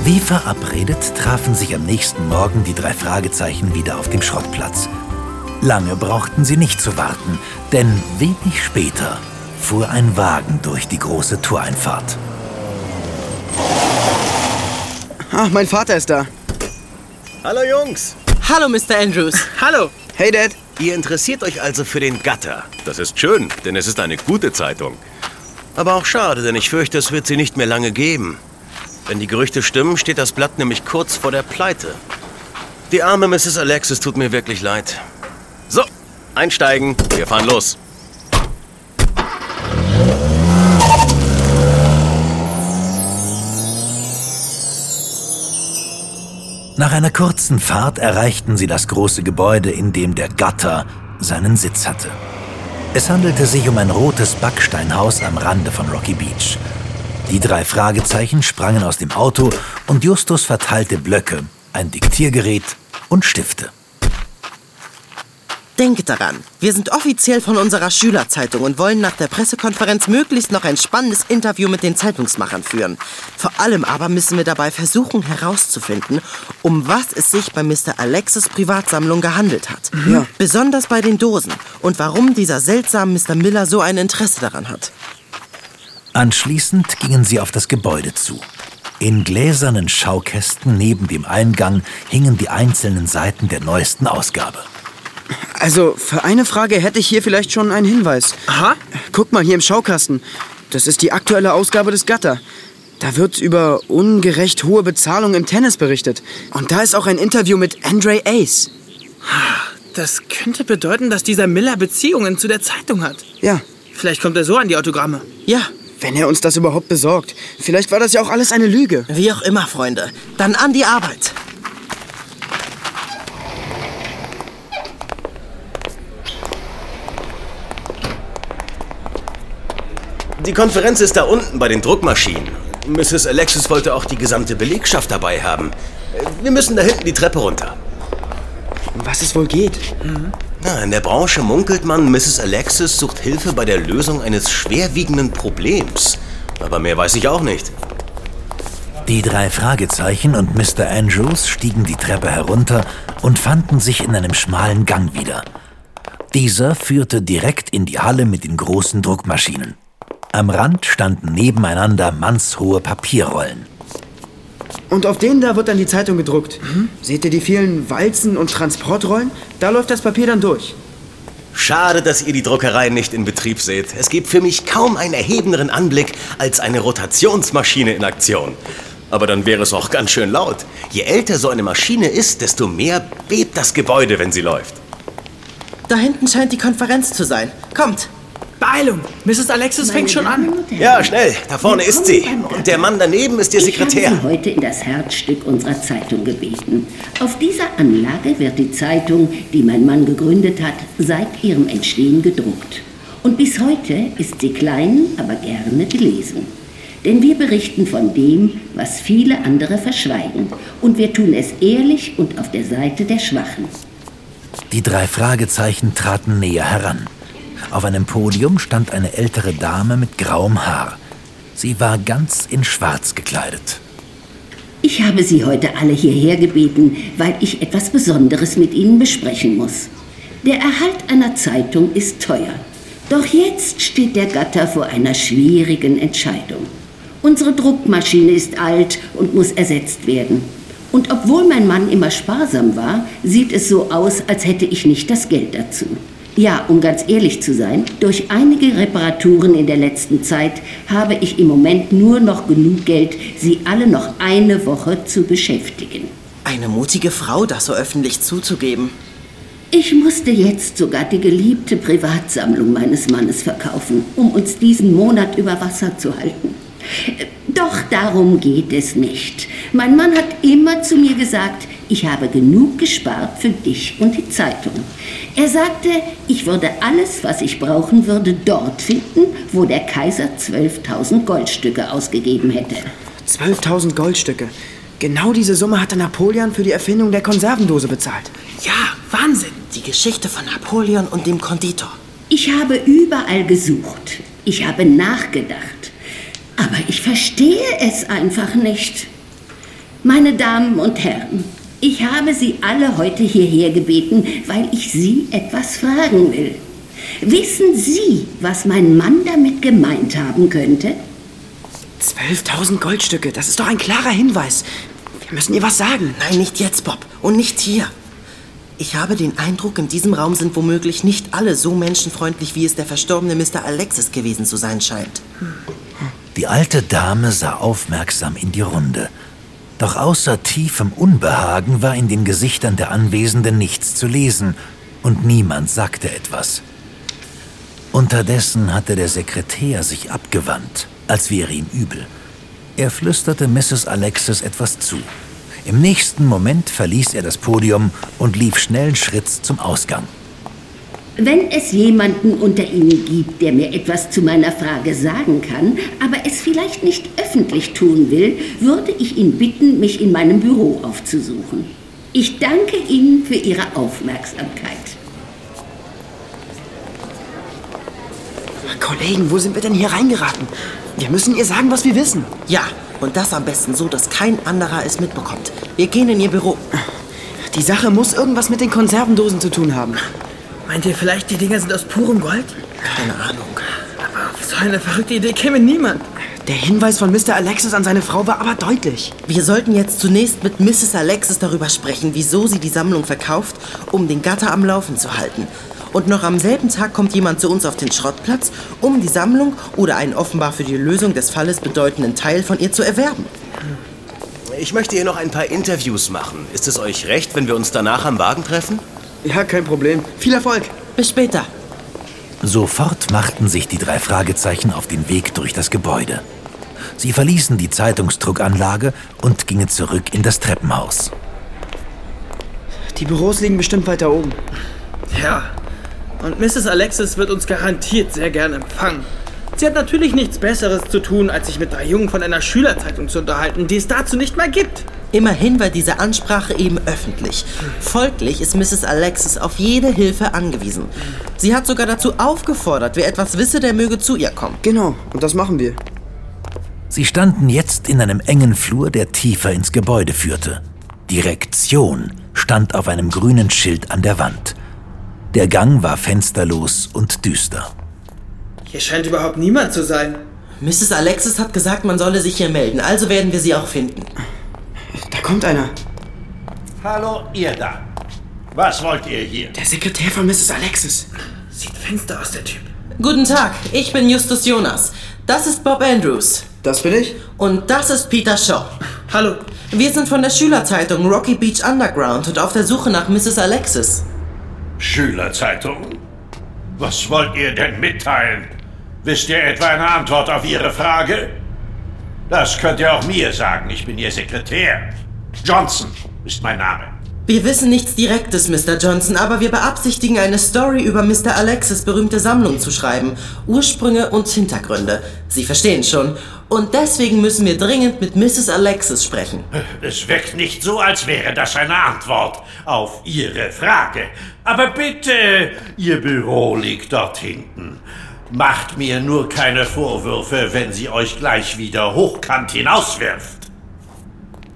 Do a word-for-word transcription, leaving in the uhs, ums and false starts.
Wie verabredet trafen sich am nächsten Morgen die drei Fragezeichen wieder auf dem Schrottplatz. Lange brauchten sie nicht zu warten, denn wenig später fuhr ein Wagen durch die große Toreinfahrt. Ah, mein Vater ist da. Hallo Jungs. Hallo Mister Andrews. Hallo. Hey Dad. Ihr interessiert euch also für den Gatter. Das ist schön, denn es ist eine gute Zeitung. Aber auch schade, denn ich fürchte, es wird sie nicht mehr lange geben. Wenn die Gerüchte stimmen, steht das Blatt nämlich kurz vor der Pleite. Die arme Misses Alexis tut mir wirklich leid. So, einsteigen. Wir fahren los. Nach einer kurzen Fahrt erreichten sie das große Gebäude, in dem der Gatter seinen Sitz hatte. Es handelte sich um ein rotes Backsteinhaus am Rande von Rocky Beach. Die drei Fragezeichen sprangen aus dem Auto und Justus verteilte Blöcke, ein Diktiergerät und Stifte. Denkt daran, wir sind offiziell von unserer Schülerzeitung und wollen nach der Pressekonferenz möglichst noch ein spannendes Interview mit den Zeitungsmachern führen. Vor allem aber müssen wir dabei versuchen herauszufinden, um was es sich bei Mister Alexis Privatsammlung gehandelt hat. Mhm. Ja. Besonders bei den Dosen und warum dieser seltsame Mister Miller so ein Interesse daran hat. Anschließend gingen sie auf das Gebäude zu. In gläsernen Schaukästen neben dem Eingang hingen die einzelnen Seiten der neuesten Ausgabe. Also, für eine Frage hätte ich hier vielleicht schon einen Hinweis. Aha. Guck mal hier im Schaukasten. Das ist die aktuelle Ausgabe des Gatter. Da wird über ungerecht hohe Bezahlung im Tennis berichtet. Und da ist auch ein Interview mit Andre Ace. Das könnte bedeuten, dass dieser Miller Beziehungen zu der Zeitung hat. Ja. Vielleicht kommt er so an die Autogramme. Ja, Wenn er uns das überhaupt besorgt. Vielleicht war das ja auch alles eine Lüge. wie auch immer, Freunde. Dann an die Arbeit. Die Konferenz ist da unten bei den Druckmaschinen. Misses Alexis wollte auch die gesamte Belegschaft dabei haben. Wir müssen da hinten die Treppe runter. Um was es wohl geht. Na, in der Branche munkelt man, Misses Alexis sucht Hilfe bei der Lösung eines schwerwiegenden Problems. Aber mehr weiß ich auch nicht. Die drei Fragezeichen und Mister Andrews stiegen die Treppe herunter und fanden sich in einem schmalen Gang wieder. Dieser führte direkt in die Halle mit den großen Druckmaschinen. Am Rand standen nebeneinander mannshohe Papierrollen. Und auf denen da wird dann die Zeitung gedruckt. Mhm. Seht ihr die vielen Walzen und Transportrollen? Da läuft das Papier dann durch. Schade, dass ihr die Druckerei nicht in Betrieb seht. Es gibt für mich kaum einen erhebenderen Anblick als eine Rotationsmaschine in Aktion. Aber dann wäre es auch ganz schön laut. Je älter so eine Maschine ist, desto mehr bebt das Gebäude, wenn sie läuft. Da hinten scheint die Konferenz zu sein. Kommt! Beeilung! Misses Alexis fängt schon an. Ja, schnell. Da vorne ist sie. Und der Mann daneben ist ihr Sekretär. Ich habe Sie heute in das Herzstück unserer Zeitung gebeten. Auf dieser Anlage wird die Zeitung, die mein Mann gegründet hat, seit ihrem Entstehen gedruckt. Und bis heute ist sie klein, aber gerne gelesen. Denn wir berichten von dem, was viele andere verschweigen. Und wir tun es ehrlich und auf der Seite der Schwachen. Die drei Fragezeichen traten näher heran. Auf einem Podium stand eine ältere Dame mit grauem Haar. Sie war ganz in Schwarz gekleidet. Ich habe Sie heute alle hierher gebeten, weil ich etwas Besonderes mit Ihnen besprechen muss. Der Erhalt einer Zeitung ist teuer. Doch jetzt steht der Gatter vor einer schwierigen Entscheidung. Unsere Druckmaschine ist alt und muss ersetzt werden. Und obwohl mein Mann immer sparsam war, sieht es so aus, als hätte ich nicht das Geld dazu. Ja, um ganz ehrlich zu sein, durch einige Reparaturen in der letzten Zeit habe ich im Moment nur noch genug Geld, Sie alle noch eine Woche zu beschäftigen. Eine mutige Frau, das so öffentlich zuzugeben. Ich musste jetzt sogar die geliebte Privatsammlung meines Mannes verkaufen, um uns diesen Monat über Wasser zu halten. Doch darum geht es nicht. Mein Mann hat immer zu mir gesagt, ich habe genug gespart für dich und die Zeitung. Er sagte, ich würde alles, was ich brauchen würde, dort finden, wo der Kaiser zwölftausend Goldstücke ausgegeben hätte. zwölftausend Goldstücke. Genau diese Summe hatte Napoleon für die Erfindung der Konservendose bezahlt. Ja, Wahnsinn. Die Geschichte von Napoleon und dem Konditor. Ich habe überall gesucht. Ich habe nachgedacht. Aber ich verstehe es einfach nicht. Meine Damen und Herren, ich habe Sie alle heute hierher gebeten, weil ich Sie etwas fragen will. Wissen Sie, was mein Mann damit gemeint haben könnte? zwölftausend Goldstücke, das ist doch ein klarer Hinweis. Wir müssen ihr was sagen. Nein, nicht jetzt, Bob. Und nicht hier. Ich habe den Eindruck, in diesem Raum sind womöglich nicht alle so menschenfreundlich, wie es der verstorbene Mister Alexis gewesen zu sein scheint. Die alte Dame sah aufmerksam in die Runde. Doch außer tiefem Unbehagen war in den Gesichtern der Anwesenden nichts zu lesen und niemand sagte etwas. Unterdessen hatte der Sekretär sich abgewandt, als wäre ihm übel. Er flüsterte Misses Alexis etwas zu. Im nächsten Moment verließ er das Podium und lief schnellen Schritts zum Ausgang. Wenn es jemanden unter Ihnen gibt, der mir etwas zu meiner Frage sagen kann, aber es vielleicht nicht öffentlich tun will, würde ich ihn bitten, mich in meinem Büro aufzusuchen. Ich danke Ihnen für Ihre Aufmerksamkeit. Kollegen, wo sind wir denn hier reingeraten? Wir müssen ihr sagen, was wir wissen. Ja, und das am besten so, dass kein anderer es mitbekommt. Wir gehen in ihr Büro. Die Sache muss irgendwas mit den Konservendosen zu tun haben. Meint ihr vielleicht, die Dinger sind aus purem Gold? Keine Ahnung. Aber auf so eine verrückte Idee käme niemand. Der Hinweis von Mister Alexis an seine Frau war aber deutlich. Wir sollten jetzt zunächst mit Misses Alexis darüber sprechen, wieso sie die Sammlung verkauft, um den Gatter am Laufen zu halten. Und noch am selben Tag kommt jemand zu uns auf den Schrottplatz, um die Sammlung oder einen offenbar für die Lösung des Falles bedeutenden Teil von ihr zu erwerben. Ich möchte hier noch ein paar Interviews machen. Ist es euch recht, wenn wir uns danach am Wagen treffen? Ja, kein Problem. Viel Erfolg. Bis später. Sofort machten sich die drei Fragezeichen auf den Weg durch das Gebäude. Sie verließen die Zeitungsdruckanlage und gingen zurück in das Treppenhaus. Die Büros liegen bestimmt weiter oben. Ja, und Misses Alexis wird uns garantiert sehr gern empfangen. Sie hat natürlich nichts Besseres zu tun, als sich mit drei Jungen von einer Schülerzeitung zu unterhalten, die es dazu nicht mehr gibt. Immerhin war diese Ansprache eben öffentlich. Folglich ist Misses Alexis auf jede Hilfe angewiesen. Sie hat sogar dazu aufgefordert, wer etwas wisse, der möge zu ihr kommen. Genau, und das machen wir. Sie standen jetzt in einem engen Flur, der tiefer ins Gebäude führte. Direktion stand auf einem grünen Schild an der Wand. Der Gang war fensterlos und düster. Hier scheint überhaupt niemand zu sein. Misses Alexis hat gesagt, man solle sich hier melden, also werden wir sie auch finden. Da kommt einer. Hallo, ihr da. Was wollt ihr hier? Der Sekretär von Misses Alexis. Sieht finster aus, der Typ. Guten Tag, ich bin Justus Jonas. Das ist Bob Andrews. Das bin ich. Und das ist Peter Shaw. Hallo. Wir sind von der Schülerzeitung Rocky Beach Underground und auf der Suche nach Misses Alexis. Schülerzeitung? Was wollt ihr denn mitteilen? Wisst ihr etwa eine Antwort auf Ihre Frage? Das könnt ihr auch mir sagen, ich bin Ihr Sekretär. Johnson ist mein Name. Wir wissen nichts Direktes, Mister Johnson, aber wir beabsichtigen, eine Story über Mister Alexis' berühmte Sammlung zu schreiben. Ursprünge und Hintergründe. Sie verstehen schon. Und deswegen müssen wir dringend mit Misses Alexis sprechen. Es wirkt nicht so, als wäre das eine Antwort auf Ihre Frage. Aber bitte, Ihr Büro liegt dort hinten. Macht mir nur keine Vorwürfe, wenn sie euch gleich wieder hochkant hinauswirft.